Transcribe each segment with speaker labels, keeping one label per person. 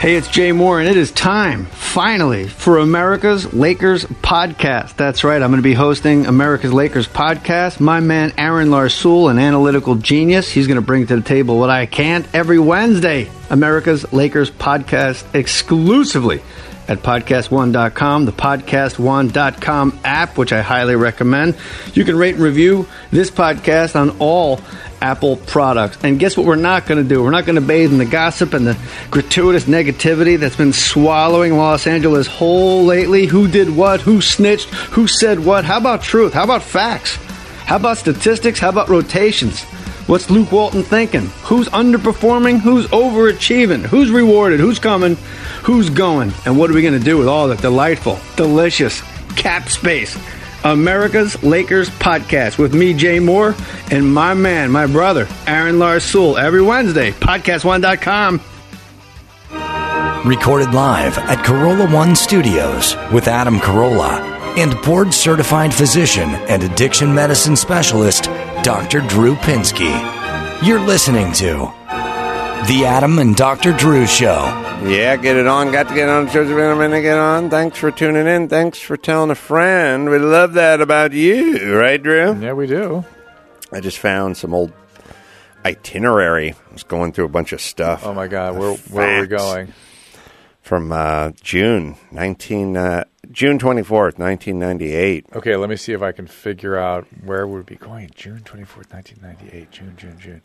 Speaker 1: Hey, it's Jay Moore, and it is time, finally, for America's Lakers podcast. That's right, I'm going to be hosting America's Lakers podcast. My man, Aaron Larsoul, an analytical genius, he's going to bring to the table what I can't every Wednesday. America's Lakers podcast exclusively at PodcastOne.com, the PodcastOne.com app, which I highly recommend. You can rate and review this podcast on all Apple products. And guess what we're not going to do? We're not going to bathe in the gossip and the gratuitous negativity that's been swallowing Los Angeles whole lately. Who did what? Who snitched? Who said what? How about truth? How about facts? How about statistics? How about rotations? What's Luke Walton thinking? Who's underperforming? Who's overachieving? Who's rewarded? Who's coming? Who's going? And what are we going to do with all that delightful, delicious cap space? America's Lakers podcast with me, Jay Moore, and my man, my brother, Aaron Larsoul, every Wednesday, PodcastOne.com.
Speaker 2: Recorded live at Corolla One Studios with Adam Carolla and board-certified physician and addiction medicine specialist, Dr. Drew Pinsky. You're listening to The Adam and Dr. Drew Show.
Speaker 3: Yeah, get it on. Got to get on. Shows a minute to get on. Thanks for tuning in. Thanks for telling a friend. We love that about you, right, Drew?
Speaker 4: Yeah, we do.
Speaker 3: I just found some old itinerary. I was going through a bunch of stuff.
Speaker 4: Oh my God, where are we going?
Speaker 3: From June 24th, 1998.
Speaker 4: Okay, let me see if I can figure out where we'd be going. June 24th, 1998. June.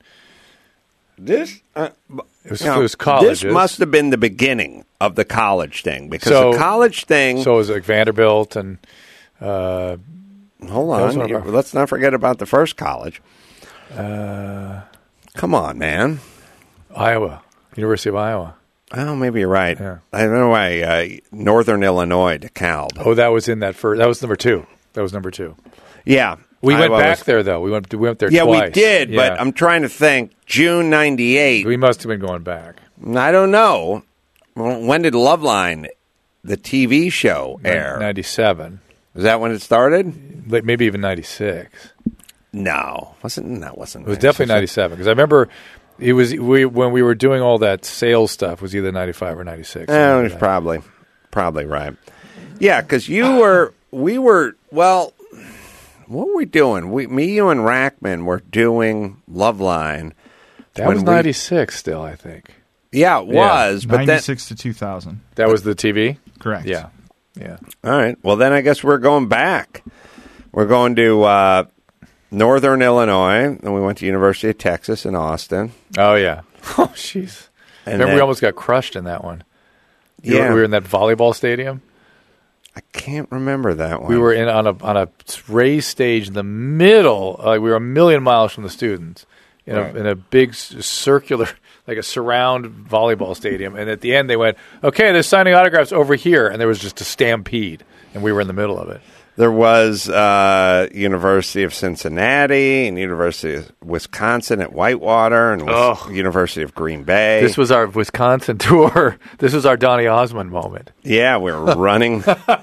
Speaker 3: This
Speaker 4: it was college.
Speaker 3: This must have been the beginning of the college thing, because the college thing.
Speaker 4: So it was like Vanderbilt and.
Speaker 3: Hold on, let's not forget about the first college. Come on, man.
Speaker 4: Iowa, University of Iowa.
Speaker 3: Oh, maybe you're right.
Speaker 4: Yeah.
Speaker 3: I don't know why. Northern Illinois, DeKalb.
Speaker 4: Oh, that was in that first. That was number two.
Speaker 3: Yeah.
Speaker 4: We went back there, though. We went there twice.
Speaker 3: Yeah, we did,
Speaker 4: yeah.
Speaker 3: But I'm trying to think. June 98.
Speaker 4: We must have been going back.
Speaker 3: I don't know. When did Loveline, the TV show, air?
Speaker 4: 97.
Speaker 3: Was that when it started?
Speaker 4: Maybe even 96.
Speaker 3: No. That wasn't.
Speaker 4: It was definitely 97, because I remember it was when we were doing all that sales stuff, it was either 95 or 96.
Speaker 3: It was probably right. Yeah, because we were, well, what were we doing? Me, you, and Rackman were doing Loveline.
Speaker 4: That was 96 still, I think.
Speaker 3: Yeah, it was. But
Speaker 5: 96 to 2000.
Speaker 4: That was the TV?
Speaker 5: Correct.
Speaker 4: Yeah.
Speaker 3: All right. Well, then I guess we're going back. We're going to Northern Illinois, and we went to University of Texas in Austin.
Speaker 4: Oh, yeah. Oh, jeez. Remember, we almost got crushed in that one. We were in that volleyball stadium.
Speaker 3: I can't remember that one.
Speaker 4: We were on a raised stage in the middle. We were a million miles from the students in a big circular, like a surround volleyball stadium. And at the end, they went, "Okay, they're signing autographs over here," and there was just a stampede, and we were in the middle of it.
Speaker 3: There was University of Cincinnati and University of Wisconsin at Whitewater and University of Green Bay.
Speaker 4: This was our Wisconsin tour. This was our Donny Osmond moment.
Speaker 3: Yeah, we were running.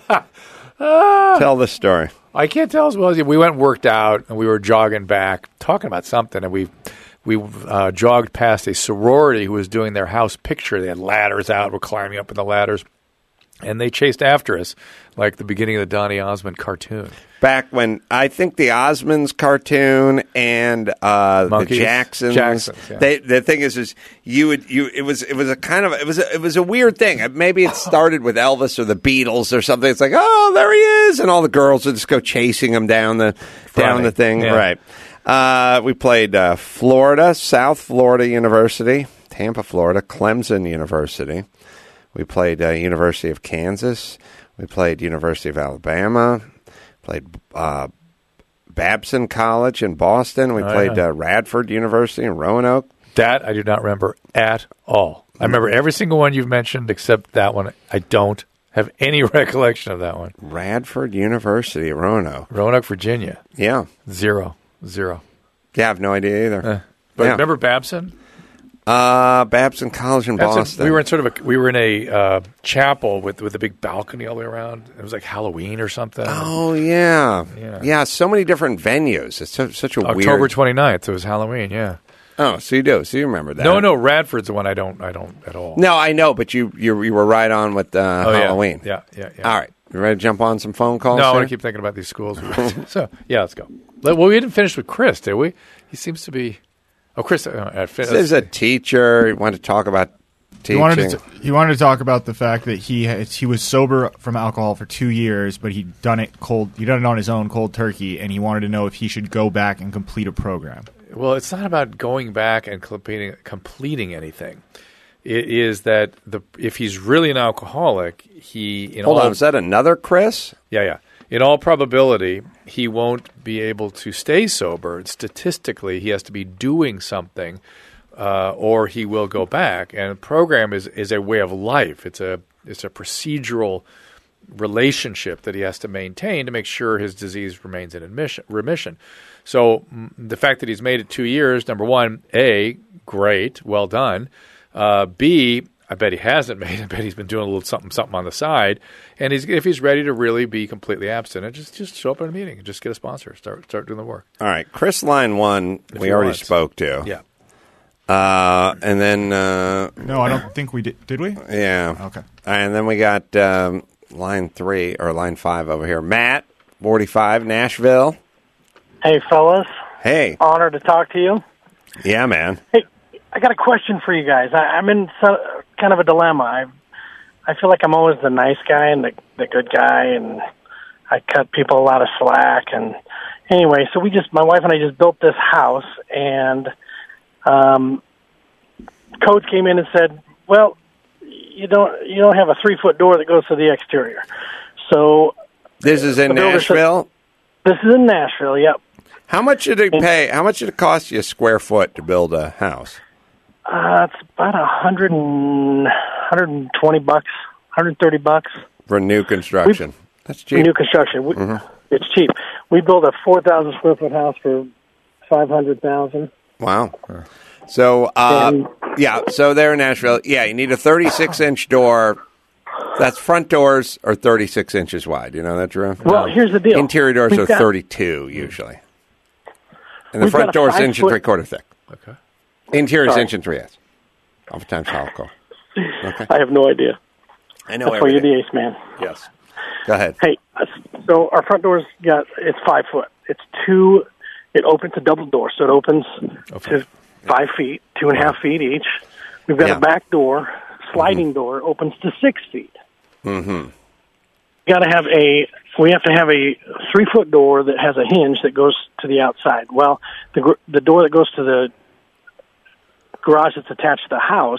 Speaker 3: Tell the story.
Speaker 4: I can't tell as well as you. We went and worked out, and we were jogging back, talking about something, and we jogged past a sorority who was doing their house picture. They had ladders out. We're climbing up in the ladders. And they chased after us like the beginning of the Donny Osmond cartoon.
Speaker 3: Back when I think the Osmonds cartoon and the Jacksons.
Speaker 4: Yeah.
Speaker 3: The thing is it was a weird thing. Maybe it started with Elvis or the Beatles or something. It's like, oh, there he is, and all the girls would just go chasing him down the thing.
Speaker 4: Yeah.
Speaker 3: Right. We played Florida, South Florida University, Tampa, Florida, Clemson University. We played University of Kansas. We played University of Alabama. Played Babson College in Boston. We played Radford University in Roanoke.
Speaker 4: That I do not remember at all. I remember every single one you've mentioned except that one. I don't have any recollection of that one.
Speaker 3: Radford University at Roanoke.
Speaker 4: Roanoke, Virginia.
Speaker 3: Yeah.
Speaker 4: Zero.
Speaker 3: Yeah, I have no idea either.
Speaker 4: But remember Babson?
Speaker 3: Babson College in Boston.
Speaker 4: We were in a chapel with a big balcony all the way around. It was like Halloween or something.
Speaker 3: Oh yeah. So many different venues. It's such a
Speaker 4: October 29th. It was Halloween. Yeah.
Speaker 3: Oh, so you do. So you remember that.
Speaker 4: No, Radford's the one I don't at all.
Speaker 3: No, I know, but you were right on with Halloween.
Speaker 4: Yeah.
Speaker 3: All right. You ready to jump on some phone calls?
Speaker 4: No, I
Speaker 3: here?
Speaker 4: want to keep thinking about these schools. So, yeah, let's go. Well, we didn't finish with Chris, did we? He seems to be... Oh, Chris...
Speaker 3: This is a teacher. He wanted to talk about teaching.
Speaker 5: He wanted to talk about the fact that he was sober from alcohol for 2 years, but he'd done it cold. He'd done it on his own, cold turkey, and he wanted to know if he should go back and complete a program.
Speaker 4: Well, it's not about going back and completing anything. It is that if he's really an alcoholic,
Speaker 3: Hold on, is that another Chris?
Speaker 4: Yeah. In all probability, he won't be able to stay sober. Statistically, he has to be doing something, or he will go back. And a program is a way of life. It's a procedural relationship that he has to maintain to make sure his disease remains in remission. So the fact that he's made it 2 years, number one, A, great, well done. B, I bet he hasn't made it. I bet he's been doing a little something on the side. And if he's ready to really be completely abstinent, just show up at a meeting and just get a sponsor. Start doing the work.
Speaker 3: All right. Chris, line one, we already spoke to.
Speaker 4: Yeah.
Speaker 3: And then...
Speaker 5: no, I don't think we did. Did we?
Speaker 3: Yeah.
Speaker 5: Okay.
Speaker 3: And then we got line 3 or line 5 over here. Matt, 45, Nashville.
Speaker 6: Hey, fellas.
Speaker 3: Hey.
Speaker 6: Honored to talk to you.
Speaker 3: Yeah, man.
Speaker 6: Hey, I got a question for you guys. I'm in kind of a dilemma. I feel like I'm always the nice guy and the good guy, and I cut people a lot of slack. And anyway, so my wife and I just built this house, and code came in and said, well, you don't have a 3-foot door that goes to the exterior. So
Speaker 3: this is in Nashville?
Speaker 6: This is in Nashville, yep.
Speaker 3: How much did it pay? How much did it cost you a square foot to build a house?
Speaker 6: It's about $120, $130
Speaker 3: for new construction. That's cheap.
Speaker 6: New construction, It's cheap. We built a 4,000 square foot house for $500,000.
Speaker 3: Wow. So so there in Nashville, you need a 36-inch door. That's front doors are 36 inches wide. You know that, Drew?
Speaker 6: Well, here's the deal.
Speaker 3: Interior doors are 32 usually. And the front door is 1 3/4 thick.
Speaker 4: Okay.
Speaker 3: Interior is 1 3/8 inches. Oftentimes follicle. Okay.
Speaker 6: I have no idea.
Speaker 3: I know.
Speaker 6: That's why you're the ace man.
Speaker 3: Yes. Go ahead.
Speaker 6: Hey, so our front door's it's 5 foot. It opens a double door, so it opens to 5 feet, 2.5 feet each. We've got a back door, sliding door, opens to 6 feet.
Speaker 3: Mm-hmm.
Speaker 6: We have to have a 3-foot door that has a hinge that goes to the outside. Well, the door that goes to the garage that's attached to the house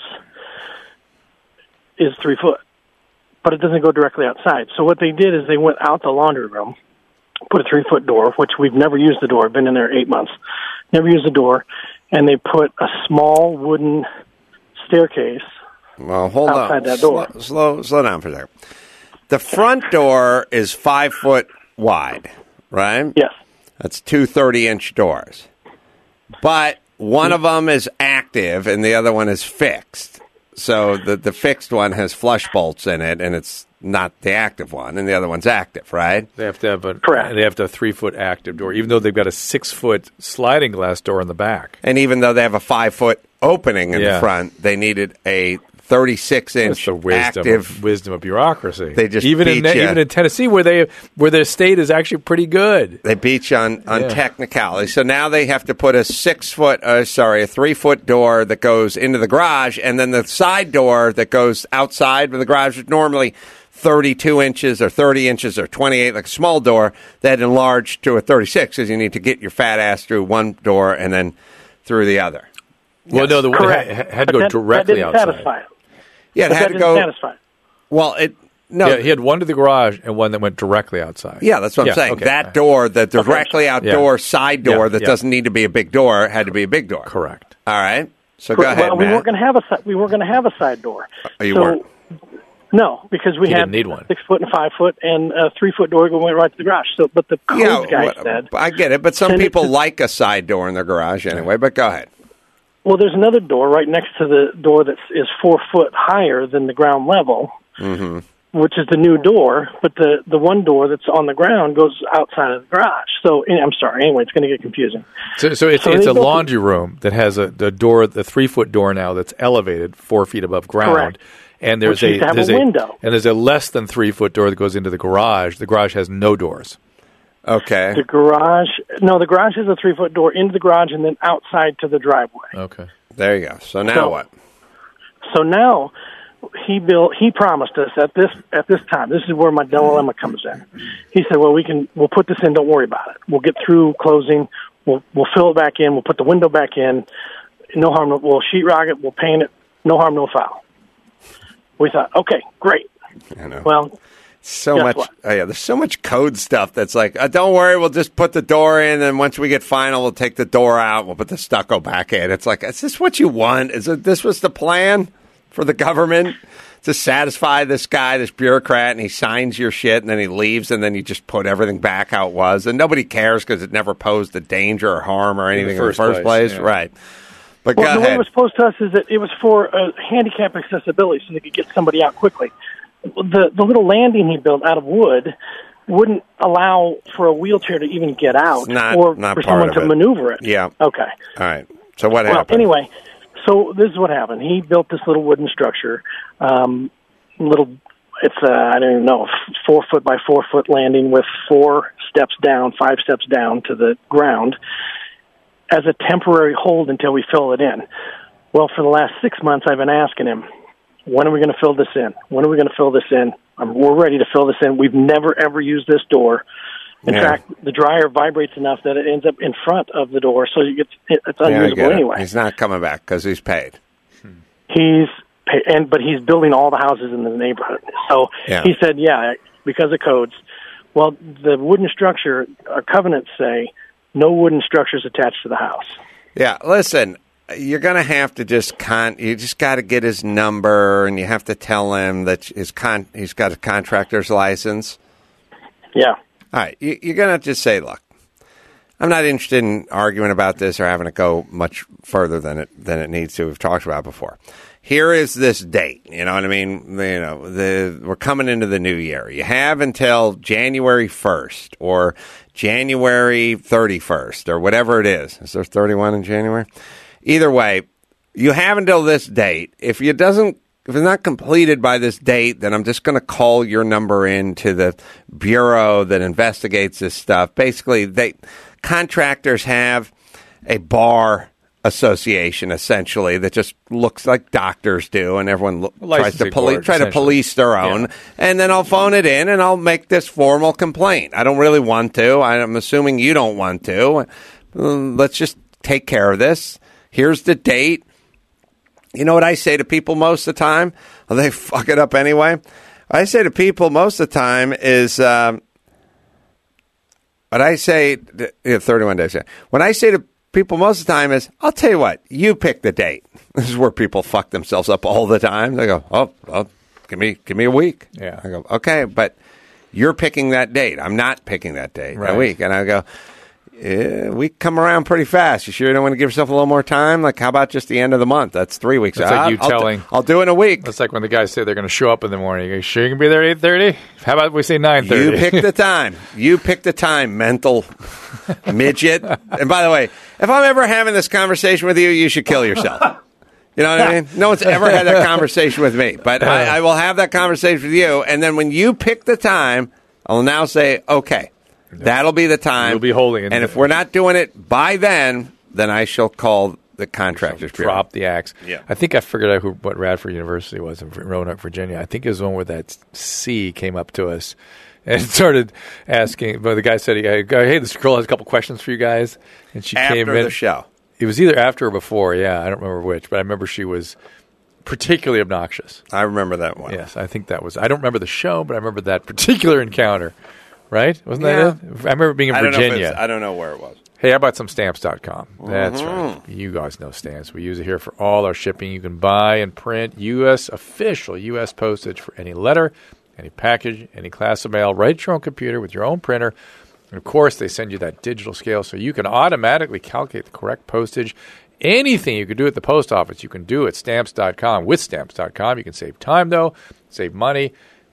Speaker 6: is 3 foot, but it doesn't go directly outside. So what they did is they went out the laundry room, put a 3-foot door, which we've never used the door. I've been in there 8 months, never used the door, and they put a small wooden staircase.
Speaker 3: Well, hold
Speaker 6: outside
Speaker 3: on.
Speaker 6: That door.
Speaker 3: Slow down for a second. The front door is 5 foot wide, right?
Speaker 6: Yes.
Speaker 3: That's 2 30-inch doors. But one of them is active and the other one is fixed. So the fixed one has flush bolts in it, and it's not the active one, and the other one's active, right?
Speaker 4: They have to have
Speaker 6: Correct.
Speaker 4: They have to have a 3-foot active door, even though they've got a 6-foot sliding glass door in the back.
Speaker 3: And even though they have a 5-foot opening in the front, they needed a 36-inch active.
Speaker 4: Wisdom of bureaucracy.
Speaker 3: They just
Speaker 4: even
Speaker 3: beat
Speaker 4: in Tennessee, where their state is actually pretty good.
Speaker 3: They beat you on technicality. So now they have to put a 3-foot door that goes into the garage, and then the side door that goes outside of the garage is normally 32 inches or 30 inches or 28, like a small door that enlarged to a 36, because you need to get your fat ass through one door and then through the other.
Speaker 4: Well, no,
Speaker 6: Correct.
Speaker 4: It had to go directly
Speaker 6: that
Speaker 4: outside.
Speaker 6: Satisfy it.
Speaker 3: Yeah, it had to go.
Speaker 6: Satisfy it.
Speaker 3: Well,
Speaker 4: he had one to the garage and one that went directly outside.
Speaker 3: Yeah, that's what I'm saying.
Speaker 4: Okay.
Speaker 3: That door, the directly outdoor side door that doesn't need to be a big door, had to be a big door.
Speaker 4: Correct.
Speaker 3: All right. So go ahead,
Speaker 6: Well,
Speaker 3: Matt.
Speaker 6: we weren't going to have a side door.
Speaker 3: Oh, you weren't?
Speaker 6: No, because we had
Speaker 4: didn't need one.
Speaker 6: 6 foot and 5 foot and a 3-foot door going right to the garage. So, but the code guy said,
Speaker 3: I get it, but some people like a side door in their garage anyway. But go ahead.
Speaker 6: well, there's another door right next to the door that is 4 foot higher than the ground level.
Speaker 3: Mm-hmm.
Speaker 6: which is the new door, but the one door that's on the ground goes outside of the garage. So, I'm sorry. Anyway, it's going to get confusing.
Speaker 4: So it's a laundry room that has a door, the 3-foot door now that's elevated 4 feet above ground.
Speaker 6: Correct.
Speaker 4: And there's
Speaker 6: a window.
Speaker 4: And there's a less than 3-foot door that goes into the garage. The garage has no doors.
Speaker 3: Okay.
Speaker 6: The garage has a 3-foot door into the garage and then outside to the driveway.
Speaker 4: Okay.
Speaker 3: There you go. So now what?
Speaker 6: So now he promised us at this time. This is where my dilemma comes in. He said, "Well, we'll put this in. Don't worry about it. We'll get through closing. We'll fill it back in. We'll put the window back in. No harm. We'll sheetrock it. We'll paint it. No harm, no foul." We thought, okay, great.
Speaker 3: I know.
Speaker 6: Well,
Speaker 3: so much. Oh yeah, there's so much code stuff that's like, don't worry, we'll just put the door in, and once we get final, we'll take the door out. We'll put the stucco back in. It's like, is this what you want? This was the plan for the government to satisfy this guy, this bureaucrat, and he signs your shit, and then he leaves, and then you just put everything back how it was, and nobody cares because it never posed a danger or harm or anything in the first place.
Speaker 4: Yeah.
Speaker 3: Right. But
Speaker 6: well,
Speaker 3: go
Speaker 6: the
Speaker 3: ahead.
Speaker 6: way it was supposed to us is that it was for handicap accessibility, so they could get somebody out quickly. The little landing he built out of wood wouldn't allow for a wheelchair to even get out or for someone to maneuver it.
Speaker 3: Yeah.
Speaker 6: Okay.
Speaker 3: All right. So what happened?
Speaker 6: Well, anyway, so this is what happened. He built this little wooden structure, it's I don't even know, 4 foot by 4 foot landing with 5 steps down to the ground as a temporary hold until we fill it in. Well, for the last 6 months, I've been asking him, when are we going to fill this in? When are we going to fill this in? We're ready to fill this in. We've never, ever used this door. In fact, the dryer vibrates enough that it ends up in front of the door, so it's unusable anyway.
Speaker 3: He's not coming back because he's paid.
Speaker 6: But he's building all the houses in the neighborhood. So he said, because of codes. Well, the wooden structure, our covenants say, no wooden structures attached to the house.
Speaker 3: Yeah, listen, you're going to have to you just got to get his number, and you have to tell him that he's got a contractor's license.
Speaker 6: Yeah.
Speaker 3: All right, you're going to just say, look, I'm not interested in arguing about this or having it go much further than it needs to. We've talked about before. Here is this date. You know what I mean? We're coming into the new year. You have until January 1st or January 31st or whatever it is. Is there 31 in January? Either way, you have until this date. If it's not completed by this date, then I'm just going to call your number in to the bureau that investigates this stuff. Basically, contractors have a bar association, essentially, that just looks like doctors do, and everyone tries to police their own. Yeah. And then I'll phone it in, and I'll make this formal complaint. I don't really want to. I'm assuming you don't want to. Let's just take care of this. Here's the date. You know what I say to people most of the time? Well, they fuck it up anyway. What I say to people most of the time is, what I say, 31 days. When I say to people most of the time is, I'll tell you what, you pick the date. This is where people fuck themselves up all the time. They go, give me a week.
Speaker 4: Yeah.
Speaker 3: I go, okay, but you're picking that date. I'm not picking that date.
Speaker 4: Right.
Speaker 3: A week. And I go, we come around pretty fast. You sure you don't want to give yourself a little more time? Like, how about just the end of the month? That's 3 weeks.
Speaker 4: That's like you telling.
Speaker 3: I'll do it in a week.
Speaker 4: That's like when the guys say they're going to show up in the morning. You sure you can be there at 8:30? How about we say 9:30?
Speaker 3: You pick the time. You pick the time, mental midget. And by the way, if I'm ever having this conversation with you, you should kill yourself. You know what I mean? No one's ever had that conversation with me. But I will have that conversation with you. And then when you pick the time, I'll now say, okay. That'll be the time.
Speaker 4: You'll be holding it.
Speaker 3: And if we're not doing it by then I shall call the contractors.
Speaker 4: Drop the axe.
Speaker 3: Yeah.
Speaker 4: I think I figured out what Radford University was in Roanoke, Virginia. I think it was one where that C came up to us and started asking. But the guy said, hey, this girl has a couple questions for you guys. And she came in.
Speaker 3: After the show.
Speaker 4: It was either after or before. Yeah, I don't remember which. But I remember she was particularly obnoxious.
Speaker 3: I remember that one.
Speaker 4: Yes, I think that was. I don't remember the show, but I remember that particular encounter. Right? Wasn't that it? I remember being in Virginia.
Speaker 3: I don't know where it was.
Speaker 4: Hey, how about some Stamps.com? That's right. You guys know Stamps. We use it here for all our shipping. You can buy and print official U.S. postage for any letter, any package, any class of mail, right at your own computer with your own printer. And, of course, they send you that digital scale so you can automatically calculate the correct postage. Anything you can do at the post office, you can do at Stamps.com. With Stamps.com, you can save time, though, save money.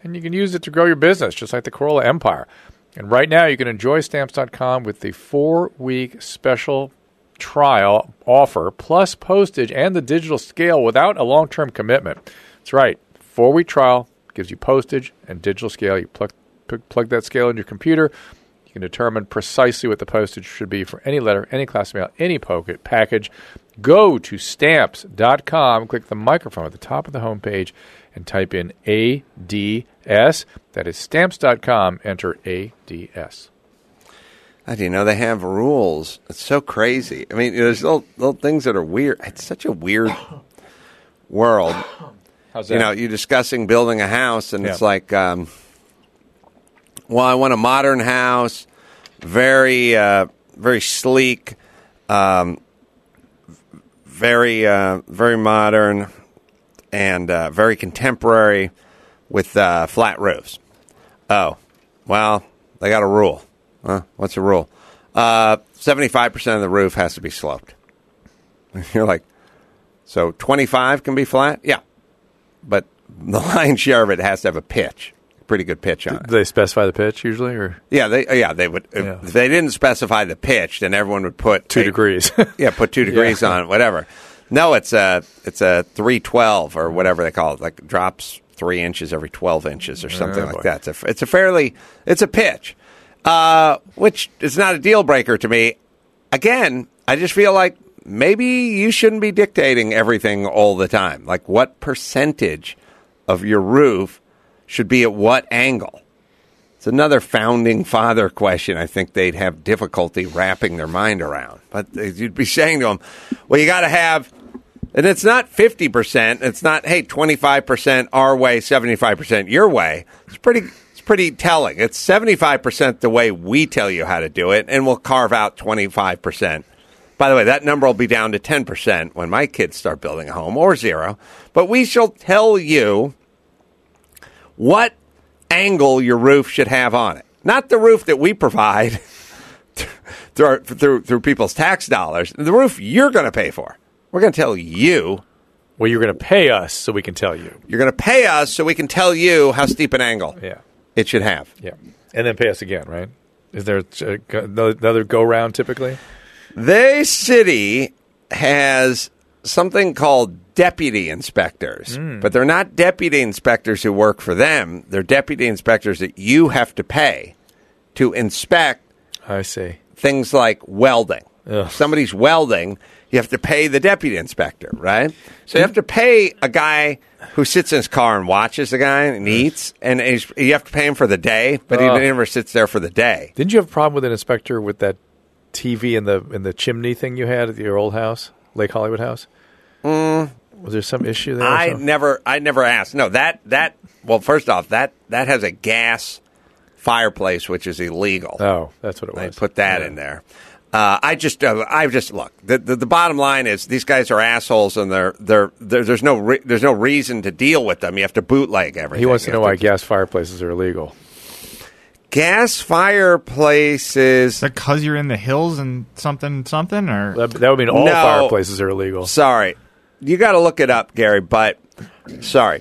Speaker 4: and you can use it to grow your business, just like the Corolla Empire. And right now, you can enjoy Stamps.com with the 4-week special trial offer, plus postage and the digital scale without a long-term commitment. That's right. 4-week trial gives you postage and digital scale. You plug that scale in your computer. You can determine precisely what the postage should be for any letter, any class of mail, any package. Go to Stamps.com, click the microphone at the top of the homepage, and type in ADS. That is Stamps.com. Enter ADS.
Speaker 3: How do you know they have rules? It's so crazy. I mean, there's little things that are weird. It's such a weird world.
Speaker 4: How's that?
Speaker 3: You know, you're discussing building a house, and it's like, well, I want a modern house, very sleek, very modern, and very contemporary with flat roofs. Oh, well, they got a rule. What's the rule? 75% of the roof has to be sloped. You're like, so 25 can be flat? Yeah. But the lion's share of it has to have a pitch. Pretty good pitch on it.
Speaker 4: Do they specify the pitch usually, or
Speaker 3: they would. If they didn't specify the pitch, then everyone would put
Speaker 4: 2 degrees.
Speaker 3: Put 2 degrees on it, whatever. No, it's a 312 or whatever they call it. Like drops 3 inches every 12 inches or something like that. It's a pitch, which is not a deal breaker to me. Again, I just feel like maybe you shouldn't be dictating everything all the time. Like, what percentage of your roof should be at what angle? It's another founding father question I think they'd have difficulty wrapping their mind around. But you'd be saying to them, well, you got to have, and it's not 50%. It's not, hey, 25% our way, 75% your way. It's pretty telling. It's 75% the way we tell you how to do it, and we'll carve out 25%. By the way, that number will be down to 10% when my kids start building a home, or 0. But we shall tell you what angle your roof should have on it. Not the roof that we provide through people's tax dollars. The roof you're going to pay for. We're going to tell you.
Speaker 4: Well, you're going to pay us so we can tell you.
Speaker 3: You're going to pay us so we can tell you how steep an angle it should have.
Speaker 4: Yeah. And then pay us again, right? Is there another go-round typically?
Speaker 3: The city has something called deputy inspectors, but they're not deputy inspectors who work for them. They're deputy inspectors that you have to pay to inspect.
Speaker 4: I see.
Speaker 3: Things like welding.
Speaker 4: Ugh.
Speaker 3: If somebody's welding, you have to pay the deputy inspector, right? So you have to pay a guy who sits in his car and watches the guy and eats, and you have to pay him for the day, but he never sits there for the day.
Speaker 4: Didn't you have a problem with an inspector with that TV in the chimney thing you had at your old house, Lake Hollywood house? Was there some issue there?
Speaker 3: I never asked. No, well, first off, that has a gas fireplace, which is illegal.
Speaker 4: Oh, that's what it was.
Speaker 3: They put that in there. I just look. The bottom line is these guys are assholes, and there's no reason to deal with them. You have to bootleg everything.
Speaker 4: He wants to know why gas fireplaces are illegal.
Speaker 3: Gas fireplaces.
Speaker 5: Is that because you're in the hills and something, or
Speaker 4: That would mean all fireplaces are illegal.
Speaker 3: Sorry, you got to look it up, Gary. But sorry,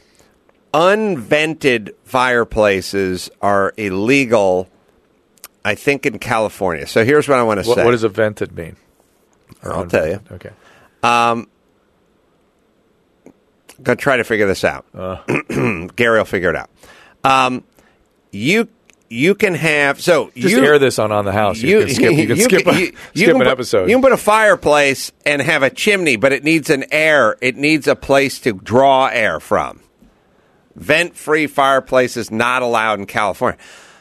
Speaker 3: unvented fireplaces are illegal, I think, in California. So here's what I want to say.
Speaker 4: What does a vented mean?
Speaker 3: I'll tell you.
Speaker 4: Okay.
Speaker 3: I'm going to try to figure this out. Gary will figure it out. You can have
Speaker 4: just air this on the house. You can skip an episode.
Speaker 3: You can put a fireplace and have a chimney, but it needs It needs a place to draw air from. Vent-free fireplaces not allowed in California.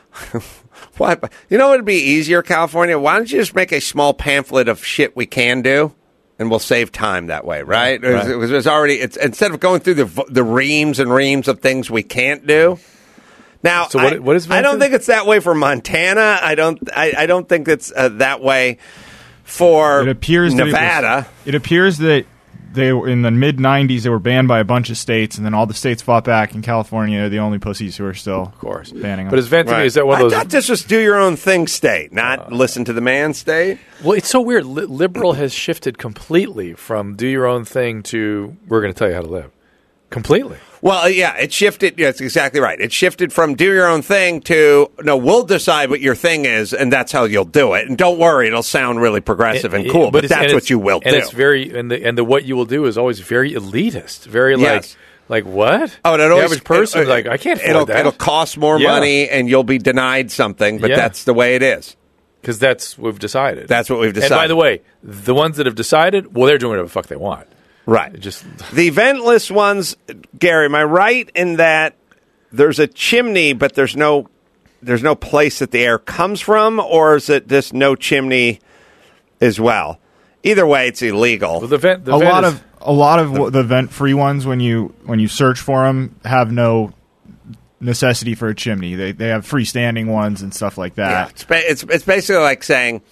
Speaker 3: What? You know what would be easier, California? Why don't you just make a small pamphlet of shit we can do, and we'll save time that way, right? There's already instead of going through the reams and reams of things we can't do. Now,
Speaker 4: so what is vented?
Speaker 3: I don't think it's that way for Montana. I don't think it's that way for Nevada.
Speaker 5: It appears that they were in the mid '90s. They were banned by a bunch of states, and then all the states fought back. In California, they're the only pussies who are still,
Speaker 4: of course,
Speaker 5: banning them.
Speaker 4: But is venting? Is that one of those?
Speaker 3: I thought this was do your own thing state, not listen to the man state.
Speaker 4: Well, it's so weird. Liberal has shifted completely from do your own thing to we're going to tell you how to live. Completely.
Speaker 3: Well, yeah, it shifted. Yeah, that's exactly right. It shifted from do your own thing to, no, we'll decide what your thing is, and that's how you'll do it. And don't worry, it'll sound really progressive and cool, but that's what you will do.
Speaker 4: And it's very, and the what you will do is always very elitist, very
Speaker 3: Yes.
Speaker 4: like what?
Speaker 3: Oh,
Speaker 4: the average person like, I can't afford that.
Speaker 3: It'll cost more money, and you'll be denied something, but that's the way it is.
Speaker 4: Because that's what we've decided.
Speaker 3: That's what we've decided.
Speaker 4: And by the way, the ones that have decided, well, they're doing whatever the fuck they want.
Speaker 3: Right.
Speaker 4: Just
Speaker 3: the ventless ones, Gary, am I right in that there's a chimney, but there's no place that the air comes from, or is it just no chimney as well? Either way, it's illegal.
Speaker 4: Well, a
Speaker 5: lot of the vent-free ones, when you search for them, have no necessity for a chimney. They have freestanding ones and stuff like that.
Speaker 3: Yeah, it's basically like saying,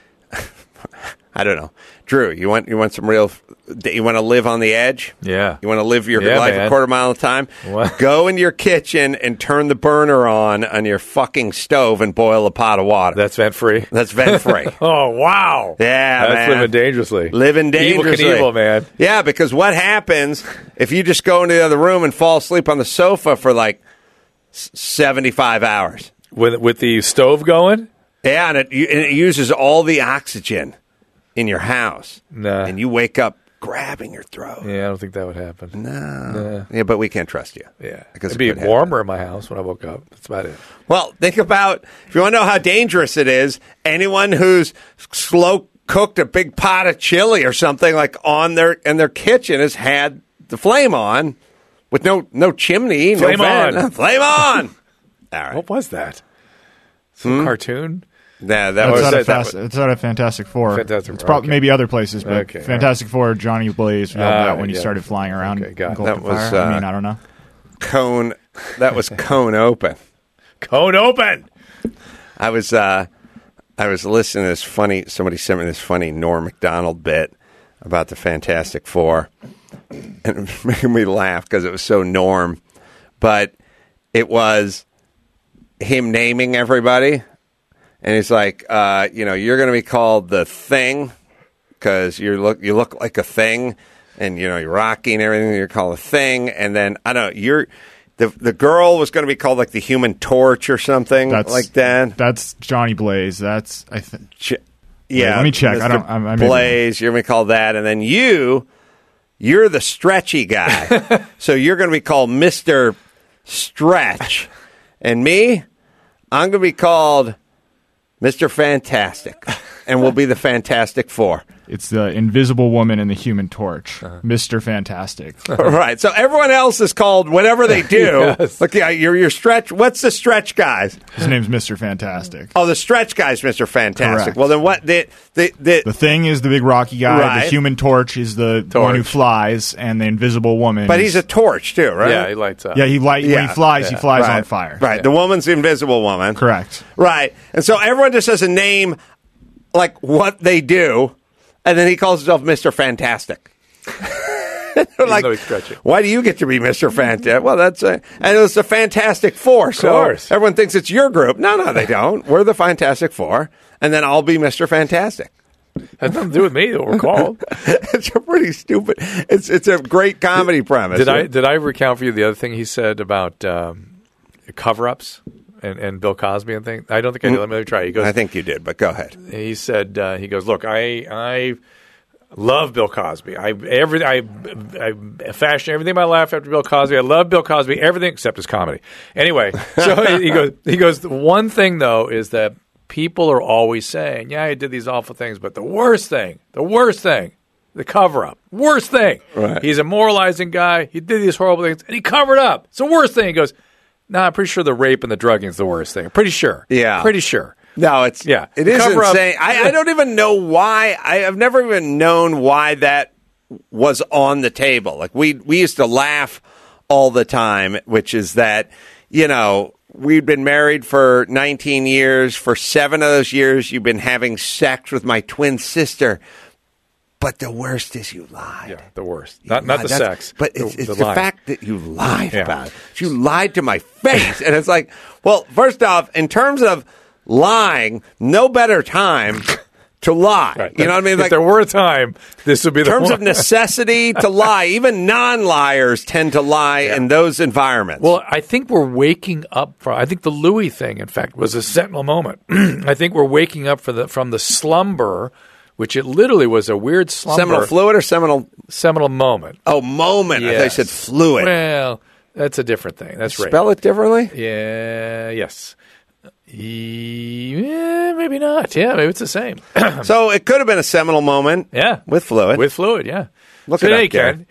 Speaker 3: I don't know, Drew, you want some real, you want to live on the edge?
Speaker 4: Yeah.
Speaker 3: You want to live your life
Speaker 4: man.
Speaker 3: a quarter mile at a time?
Speaker 4: What?
Speaker 3: Go into your kitchen and turn the burner on your fucking stove and boil a pot of water.
Speaker 4: That's vent-free?
Speaker 3: That's vent-free.
Speaker 4: Oh, wow.
Speaker 3: Yeah,
Speaker 4: That's
Speaker 3: man.
Speaker 4: living dangerously.
Speaker 3: Living dangerously.
Speaker 4: Evil, man.
Speaker 3: Yeah, because what happens if you just go into the other room and fall asleep on the sofa for like 75 hours?
Speaker 4: With the stove going?
Speaker 3: Yeah, and it uses all the oxygen in your house.
Speaker 4: Nah.
Speaker 3: And you wake up grabbing your throat.
Speaker 4: Yeah, I don't think that would happen.
Speaker 3: No. Yeah, but we can't trust you.
Speaker 4: Yeah.
Speaker 3: Because
Speaker 4: it'd be warmer in my house when I woke up. That's about it.
Speaker 3: Well, think about, if you want to know how dangerous it is, anyone who's slow cooked a big pot of chili or something like in their kitchen has had the flame on with no chimney.
Speaker 4: Flame on.
Speaker 3: Flame on. All right.
Speaker 4: What was that? Some cartoon?
Speaker 3: Yeah,
Speaker 5: It's not a Fantastic Four.
Speaker 4: Fantastic
Speaker 5: it's
Speaker 4: Four,
Speaker 5: probably
Speaker 4: okay.
Speaker 5: maybe other places, but
Speaker 4: Okay,
Speaker 5: Fantastic Four, Johnny Blaze, we had that when he started flying around.
Speaker 4: Okay, got it.
Speaker 3: That was,
Speaker 5: fire. I don't know.
Speaker 3: Cone. That was Cone Open.
Speaker 4: Cone Open.
Speaker 3: I was listening to this funny. Somebody sent me this funny Norm Macdonald bit about the Fantastic Four, and it made me laugh because it was so Norm, but it was him naming everybody, and he's like, you're going to be called the Thing because you look like a thing, and you're Rocky and everything. You're called a Thing, and then I don't know, the girl was going to be called like the Human Torch or something like that.
Speaker 5: That's Johnny Blaze. That's
Speaker 3: Yeah,
Speaker 5: let me check.
Speaker 3: Mr. Blaze, you're going to be called that, and then you're the stretchy guy, so you're going to be called Mr. Stretch, and me, I'm going to be called Mr. Fantastic, and we'll be the Fantastic Four.
Speaker 5: It's the Invisible Woman and the Human Torch, Mr. Fantastic.
Speaker 3: Right. So everyone else is called whatever they do.
Speaker 4: Yes.
Speaker 3: Look, you're Stretch. What's the Stretch guys?
Speaker 5: His name's Mr. Fantastic.
Speaker 3: Oh, the Stretch guy's Mr. Fantastic.
Speaker 5: Correct.
Speaker 3: Well, then what? The
Speaker 5: Thing is the big rocky guy.
Speaker 3: Right.
Speaker 5: The Human Torch is the one who flies, and the Invisible Woman.
Speaker 3: But he's a torch too, right?
Speaker 4: Yeah, he lights up.
Speaker 5: Yeah, when he flies, he flies
Speaker 3: right.
Speaker 5: on fire.
Speaker 3: Right. The woman's the Invisible Woman.
Speaker 5: Correct.
Speaker 3: Right. And so everyone just has a name like what they do, and then he calls himself Mr. Fantastic. Like, why do you get to be Mr. Fantastic? Well, and it's the Fantastic Four, so everyone thinks it's your group. No, they don't. We're the Fantastic Four, and then I'll be Mr. Fantastic.
Speaker 4: Has nothing to do with me, what we're called.
Speaker 3: It's a pretty stupid. It's a great comedy premise.
Speaker 4: Did I recount for you the other thing he said about cover-ups and Bill Cosby and things? I don't think I did. Let me try. He goes,
Speaker 3: I think you did, but go ahead.
Speaker 4: He said, he goes, look, I love Bill Cosby. I fashioned everything in my life after Bill Cosby. I love Bill Cosby, everything except his comedy. Anyway, so he goes, the one thing though is that people are always saying, yeah, he did these awful things, but the worst thing, the cover-up, worst thing.
Speaker 3: Right.
Speaker 4: He's a moralizing guy. He did these horrible things, and he covered up. It's the worst thing. He goes, no, I'm pretty sure the rape and the drugging is the worst thing. Pretty sure.
Speaker 3: Yeah.
Speaker 4: Pretty sure.
Speaker 3: No, it is insane. I don't even know why. I've never even known why that was on the table. Like we used to laugh all the time, which is that, we'd been married for 19 years. For 7 of those years, you've been having sex with my twin sister. But the worst is you lied.
Speaker 4: Yeah, the worst. Not the sex.
Speaker 3: But it's the
Speaker 4: lying.
Speaker 3: fact that you lied about it. You lied to my face. And it's like, well, first off, in terms of lying, no better time to lie.
Speaker 4: Right.
Speaker 3: You know what I mean?
Speaker 4: If there were a time, this would be the
Speaker 3: in terms
Speaker 4: one.
Speaker 3: of necessity to lie, even non-liars tend to lie in those environments.
Speaker 4: Well, I think we're waking up from. I think the Louis thing, in fact, was a seminal moment. I think we're waking up from the slumber, which it literally was a weird slumber.
Speaker 3: Seminal fluid or seminal
Speaker 4: moment.
Speaker 3: Oh, moment.
Speaker 4: Yes.
Speaker 3: I thought you said fluid.
Speaker 4: Well, that's a different thing. That's right.
Speaker 3: Spell it differently?
Speaker 4: Yeah. Yes. Yeah, maybe not. Yeah, maybe it's the same.
Speaker 3: So it could have been a seminal moment.
Speaker 4: Yeah,
Speaker 3: with fluid.
Speaker 4: With fluid, yeah.
Speaker 3: Look
Speaker 4: so
Speaker 3: it up,
Speaker 4: hey, Ken,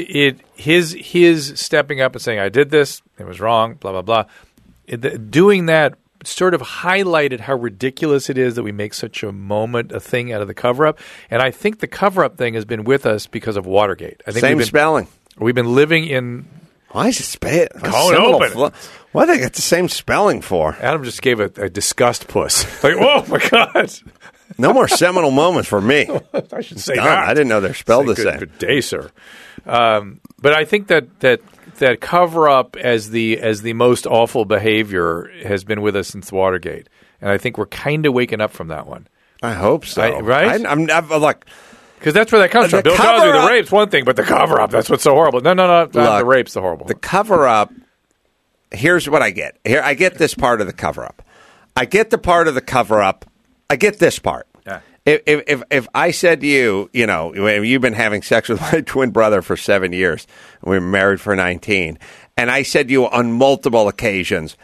Speaker 4: his stepping up and saying, "I did this. It was wrong." Blah blah blah. Doing that sort of highlighted how ridiculous it is that we make such a thing out of the cover-up. And I think the cover-up thing has been with us because of Watergate. I think
Speaker 3: Same spelling.
Speaker 4: We've been living in.
Speaker 3: Why is it spelled?
Speaker 4: Open.
Speaker 3: What do they get the same spelling for?
Speaker 4: Adam just gave a disgust puss. Like, oh my God.
Speaker 3: No more seminal moments for me.
Speaker 4: I should say
Speaker 3: Done.
Speaker 4: that.
Speaker 3: I didn't know they're spelled the same.
Speaker 4: Good day, sir. But I think that cover up as the most awful behavior has been with us since Watergate, and I think we're kind of waking up from that one.
Speaker 3: I hope so.
Speaker 4: Right?
Speaker 3: I'm like.
Speaker 4: Because that's where that comes from. Bill Cosby, the rape's one thing, but the cover-up—that's what's so horrible. No,
Speaker 3: Look,
Speaker 4: the rape's the horrible.
Speaker 3: The cover-up. Here's what I get. I get this part of the cover-up. I get the part of the cover-up. I get this part.
Speaker 4: Yeah.
Speaker 3: If I said to you, you've been having sex with my twin brother for 7 years, and we were married for 19, and I said to you on multiple occasions,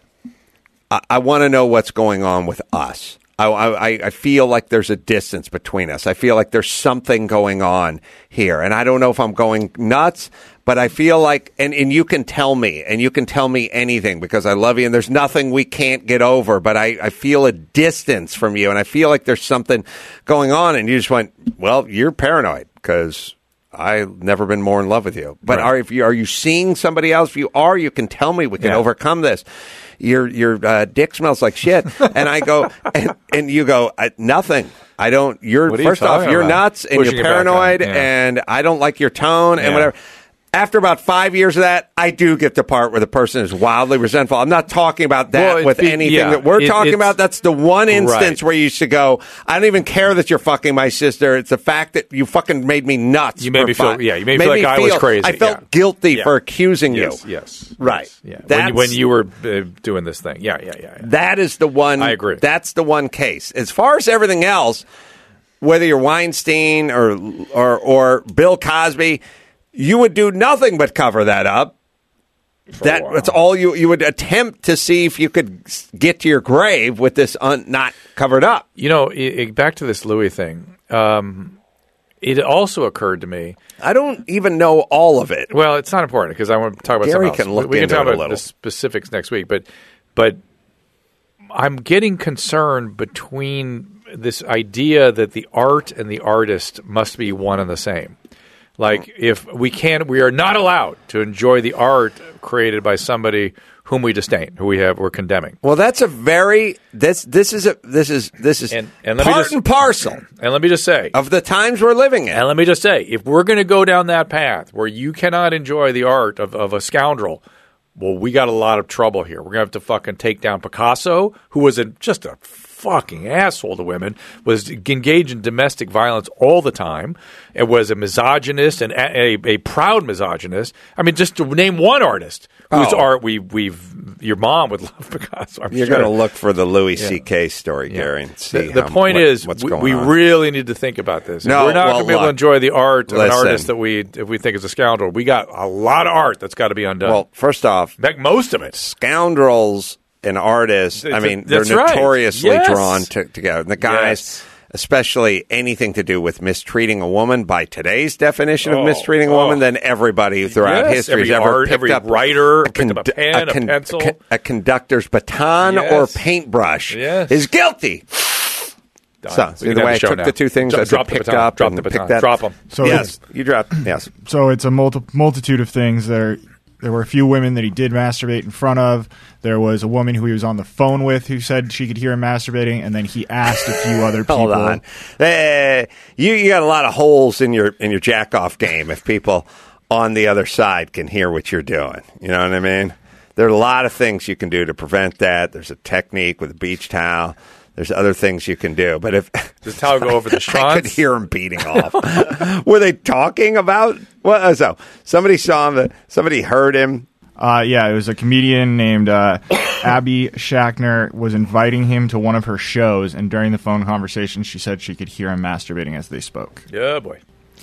Speaker 3: I want to know what's going on with us. I feel like there's a distance between us. I feel like there's something going on here. And I don't know if I'm going nuts, but I feel like, and you can tell me, and you can tell me anything because I love you, and there's nothing we can't get over, but I feel a distance from you, and I feel like there's something going on. And you just went, well, you're paranoid because I've never been more in love with you. But
Speaker 4: right.
Speaker 3: are you seeing somebody else? If you are, you can tell me. We can overcome this. Your dick smells like shit. And I go, and you go, nothing. I don't. First off, you're nuts and you're paranoid, and I don't like your tone and whatever. After about 5 years of that, I do get the part where the person is wildly resentful. I'm not talking about that with anything that we're talking about. That's the one instance where you should go, I don't even care that you're fucking my sister. It's the fact that you fucking made me nuts.
Speaker 4: You made me feel like I was crazy.
Speaker 3: I felt guilty for accusing you.
Speaker 4: Yes.
Speaker 3: Right.
Speaker 4: Yeah. When you were doing this thing. Yeah.
Speaker 3: That is the one.
Speaker 4: I agree.
Speaker 3: That's the one case. As far as everything else, whether you're Weinstein or Bill Cosby, you would do nothing but cover that up. That's all you would attempt to see if you could get to your grave with this not covered up.
Speaker 4: Back to this Louis thing. It also occurred to me.
Speaker 3: I don't even know all of it.
Speaker 4: Well, it's not important because I want to talk about
Speaker 3: Gary
Speaker 4: something
Speaker 3: can
Speaker 4: else.
Speaker 3: look
Speaker 4: We can
Speaker 3: into
Speaker 4: talk
Speaker 3: it a
Speaker 4: about
Speaker 3: little.
Speaker 4: the specifics next week. But I'm getting concerned between this idea that the art and the artist must be one and the same. Like, if we are not allowed to enjoy the art created by somebody whom we disdain, we're condemning.
Speaker 3: Well, that's this is part and parcel.
Speaker 4: And let me just say,
Speaker 3: of the times we're living in.
Speaker 4: And let me just say, if we're going to go down that path where you cannot enjoy the art of a scoundrel, well, we got a lot of trouble here. We're going to have to fucking take down Picasso, who was just a fucking asshole to women, was engaged in domestic violence all the time, and was a misogynist and a proud misogynist. I mean, just to name one artist whose art your mom would love Picasso.
Speaker 3: You're going to look for the Louis C.K. story, Gary, and see
Speaker 4: the point is,
Speaker 3: what's going
Speaker 4: we
Speaker 3: on.
Speaker 4: really need to think about this.
Speaker 3: No,
Speaker 4: we're not going to be able to enjoy the art of an artist if we think is a scoundrel. We got a lot of art that's got to be undone.
Speaker 3: Well, first off,
Speaker 4: in fact, most of it.
Speaker 3: Scoundrels and artists, I mean, they're notoriously drawn together. The guys, especially anything to do with mistreating a woman, by today's definition of mistreating a woman, then everybody throughout history has ever picked up
Speaker 4: writer picked up a pen, a pencil,
Speaker 3: a conductor's baton or paintbrush is guilty. So, the way I took the two things, I picked up
Speaker 4: drop
Speaker 3: and
Speaker 4: the baton,
Speaker 3: picked that.
Speaker 4: drop them.
Speaker 5: So
Speaker 3: yes, you dropped. Yes.
Speaker 5: So it's a multitude of things. There were a few women that he did masturbate in front of. There was a woman who he was on the phone with who said she could hear him masturbating, and then he asked a few other people.
Speaker 3: Hold on. You got a lot of holes in your jack-off game if people on the other side can hear what you're doing. You know what I mean? There are a lot of things you can do to prevent that. There's a technique with a beach towel. There's other things you can do. But if
Speaker 4: Does towel go over the
Speaker 3: I
Speaker 4: Sean's?
Speaker 3: could hear him beating off. Were they talking about what? So somebody saw him. Somebody heard him.
Speaker 5: Yeah, it was a comedian named Abby Shackner was inviting him to one of her shows, and during the phone conversation, she said she could hear him masturbating as they spoke.
Speaker 4: Yeah, boy.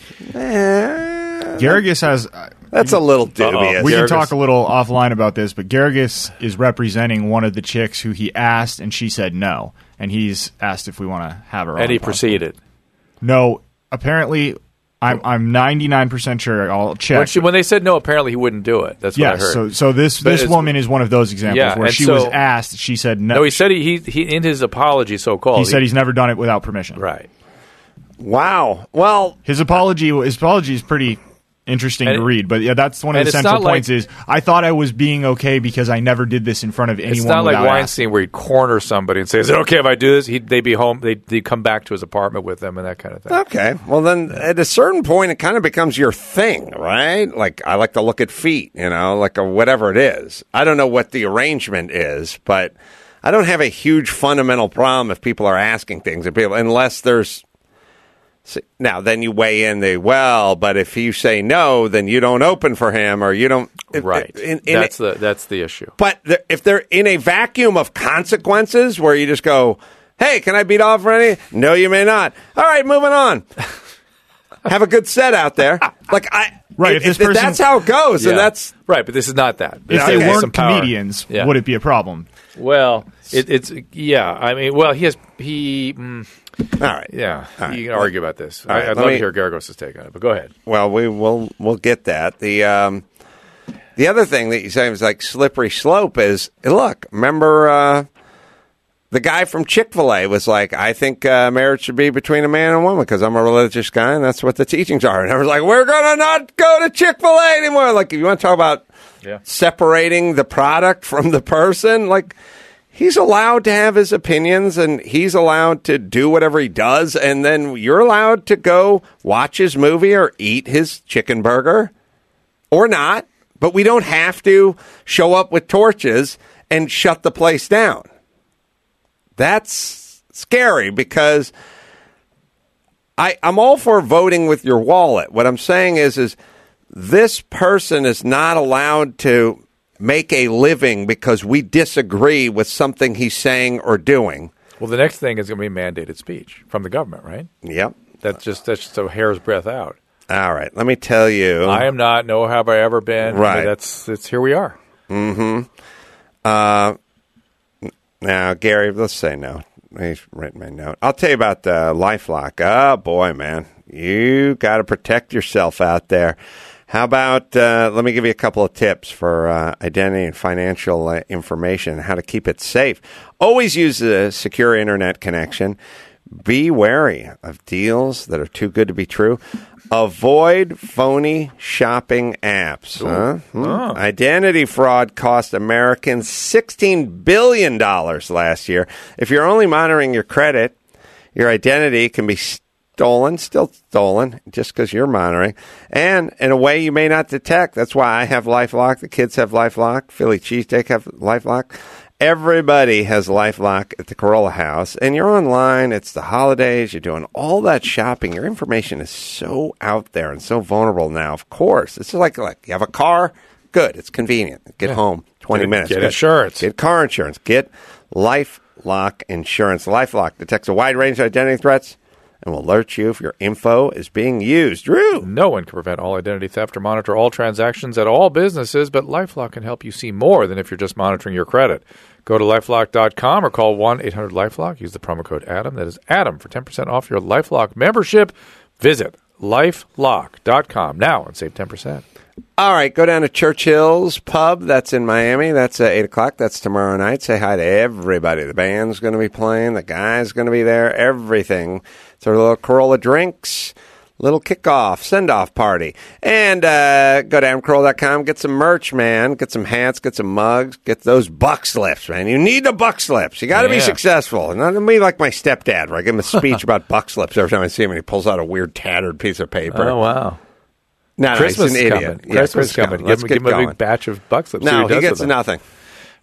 Speaker 5: Garrigus has...
Speaker 3: That's a little dubious.
Speaker 5: we can talk a little offline about this, but Garrigus is representing one of the chicks who he asked, and she said no. And he's asked if we want to have her on.
Speaker 4: And he
Speaker 5: possibly.
Speaker 4: proceeded.
Speaker 5: No, apparently... I'm 99% sure. I'll check.
Speaker 4: When they said no, apparently he wouldn't do it. That's what I heard.
Speaker 5: So this woman is one of those examples where she was asked, she said no.
Speaker 4: No, he said he in his apology, so-called.
Speaker 5: He said he's never done it without permission.
Speaker 4: Right.
Speaker 3: Wow. Well,
Speaker 5: his apology is pretty interesting to read, but yeah, that's one of the central points. Is I thought I was being okay because I never did this in front of anyone.
Speaker 4: It's not like Weinstein
Speaker 5: asking.
Speaker 4: where he'd corner somebody and say, "Is it okay if I do this?" They'd be home. They'd come back to his apartment with them and that kind of thing.
Speaker 3: Okay. Well, then at a certain point, it kind of becomes your thing, right? Like I like to look at feet, like whatever it is. I don't know what the arrangement is, but I don't have a huge fundamental problem if people are asking things of people, unless there's. Now, then you weigh in but if you say no, then you don't open for him or you don't.
Speaker 4: Right. That's the issue.
Speaker 3: But if they're in a vacuum of consequences where you just go, hey, can I beat off for any? No, you may not. All right, moving on. Have a good set out there.
Speaker 5: Right.
Speaker 3: If that's how it goes, and that's
Speaker 4: right. But this is not that.
Speaker 5: If they weren't comedians, would it be a problem?
Speaker 4: Well, it's yeah. I mean, well, he.
Speaker 3: All right.
Speaker 4: Yeah.
Speaker 3: All right.
Speaker 4: You can argue about this.
Speaker 3: Right.
Speaker 4: I'd love to hear Garagos' take on it, but go ahead.
Speaker 3: Well, we'll get that. The other thing that you say is like slippery slope is, look, remember the guy from Chick-fil-A was like, I think marriage should be between a man and a woman because I'm a religious guy and that's what the teachings are. And I was like, we're going to not go to Chick-fil-A anymore. Like, if you want to talk about separating the product from the person, like... He's allowed to have his opinions, and he's allowed to do whatever he does, and then you're allowed to go watch his movie or eat his chicken burger, or not, but we don't have to show up with torches and shut the place down. That's scary, because I'm all for voting with your wallet. What I'm saying is this person is not allowed to make a living because we disagree with something he's saying or doing.
Speaker 4: Well, the next thing is going to be mandated speech from the government, right?
Speaker 3: Yep.
Speaker 4: That's just a hair's breadth out.
Speaker 3: All right. Let me tell you.
Speaker 4: I am not, nor have I ever been.
Speaker 3: Right.
Speaker 4: I mean, it's here we are.
Speaker 3: Mm-hmm. Now, Gary, let's say no. He's written my note. I'll tell you about LifeLock. Oh, boy, man. You got to protect yourself out there. How about, let me give you a couple of tips for identity and financial information, how to keep it safe. Always use a secure internet connection. Be wary of deals that are too good to be true. Avoid phony shopping apps. Identity fraud cost Americans $16 billion last year. If you're only monitoring your credit, your identity can be still stolen, just because you're monitoring, and in a way you may not detect. That's why I have LifeLock. The kids have LifeLock. Philly Cheesesteak have LifeLock. Everybody has LifeLock at the Corolla House, and you're online. It's the holidays. You're doing all that shopping. Your information is so out there and so vulnerable now. Of course, it's like you have a car. Good, it's convenient. Get home 20 minutes.
Speaker 4: Get insurance.
Speaker 3: Get car insurance. Get LifeLock insurance. LifeLock detects a wide range of identity threats and will alert you if your info is being used. Drew.
Speaker 4: No one can prevent all identity theft or monitor all transactions at all businesses, but LifeLock can help you see more than if you're just monitoring your credit. Go to LifeLock.com or call 1-800-LifeLock. Use the promo code ADAM. That is ADAM for 10% off your LifeLock membership. Visit LifeLock.com now and save 10%.
Speaker 3: All right, go down to Churchill's Pub. That's in Miami. That's 8 o'clock. That's tomorrow night. Say hi to everybody. The band's going to be playing. The guy's going to be there. Everything. It's our little Corolla drinks, little kickoff, send-off party. And go to AdamCarolla.com. Get some merch, man. Get some hats. Get some mugs. Get those buck slips, man. You need the buck slips. You got to be successful. Not me like my stepdad, where I give him a speech about buck slips every time I see him, and he pulls out a weird tattered piece of paper.
Speaker 4: Oh, wow.
Speaker 3: No,
Speaker 4: Christmas
Speaker 3: he's an idiot.
Speaker 4: Christmas coming.
Speaker 3: Let's
Speaker 4: give him a
Speaker 3: going.
Speaker 4: big batch of buck slips.
Speaker 3: No, he gets nothing.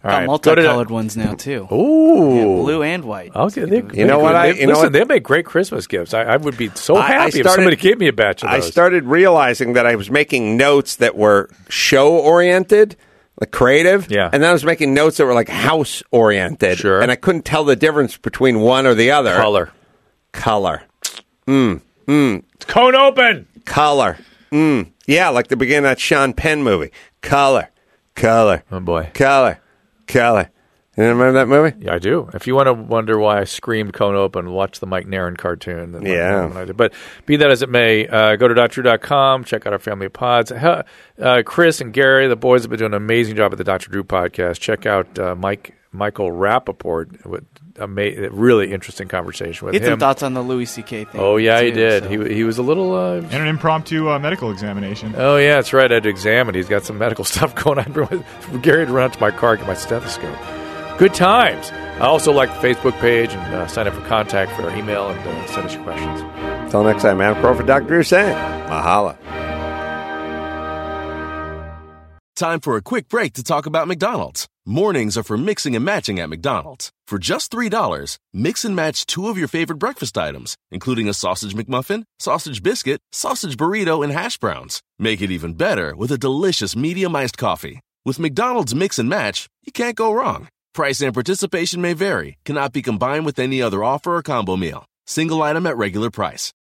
Speaker 4: All
Speaker 7: Got
Speaker 4: right.
Speaker 7: multicolored ones now too.
Speaker 4: Ooh,
Speaker 7: Yeah, blue and white.
Speaker 4: Okay,
Speaker 3: You know what?
Speaker 4: They make great Christmas gifts. I would be so happy if somebody gave me a batch of those.
Speaker 3: I started realizing that I was making notes that were show oriented, like creative,
Speaker 4: Yeah.
Speaker 3: and then I was making notes that were like house oriented,
Speaker 4: Sure.
Speaker 3: and I couldn't tell the difference between one or the other.
Speaker 4: Color.
Speaker 3: It's
Speaker 4: cone open.
Speaker 3: Color. Yeah, like the beginning of that Sean Penn movie. Color.
Speaker 4: Oh boy.
Speaker 3: Color. You remember that movie?
Speaker 4: Yeah, I do. If you want to wonder why I screamed cone open, watch the Mike Nairn cartoon.
Speaker 3: Yeah.
Speaker 4: When I did. But be that as it may, go to DrDrew.com, check out our family of pods. Chris and Gary, the boys have been doing an amazing job at the Dr. Drew podcast. Check out Michael Rappaport with a really interesting conversation with
Speaker 7: He had
Speaker 4: him.
Speaker 7: some thoughts on the Louis C.K. thing.
Speaker 4: Oh, yeah, he
Speaker 7: too,
Speaker 4: did.
Speaker 7: so.
Speaker 4: He was a little...
Speaker 5: And an impromptu medical examination.
Speaker 4: Oh, yeah, that's right. I had to examine. He's got some medical stuff going on. Gary had to run out to my car, get my stethoscope. Good times. I also like the Facebook page and sign up for contact for our email and send us your questions.
Speaker 3: Until next time, Adam Crawford, Dr. Drew saying, Mahala.
Speaker 8: Time for a quick break to talk about McDonald's. Mornings are for mixing and matching at McDonald's. For just $3, mix and match 2 of your favorite breakfast items, including a sausage McMuffin, sausage biscuit, sausage burrito, and hash browns. Make it even better with a delicious medium iced coffee. With McDonald's Mix and Match, you can't go wrong. Price and participation may vary, cannot be combined with any other offer or combo meal. Single item at regular price.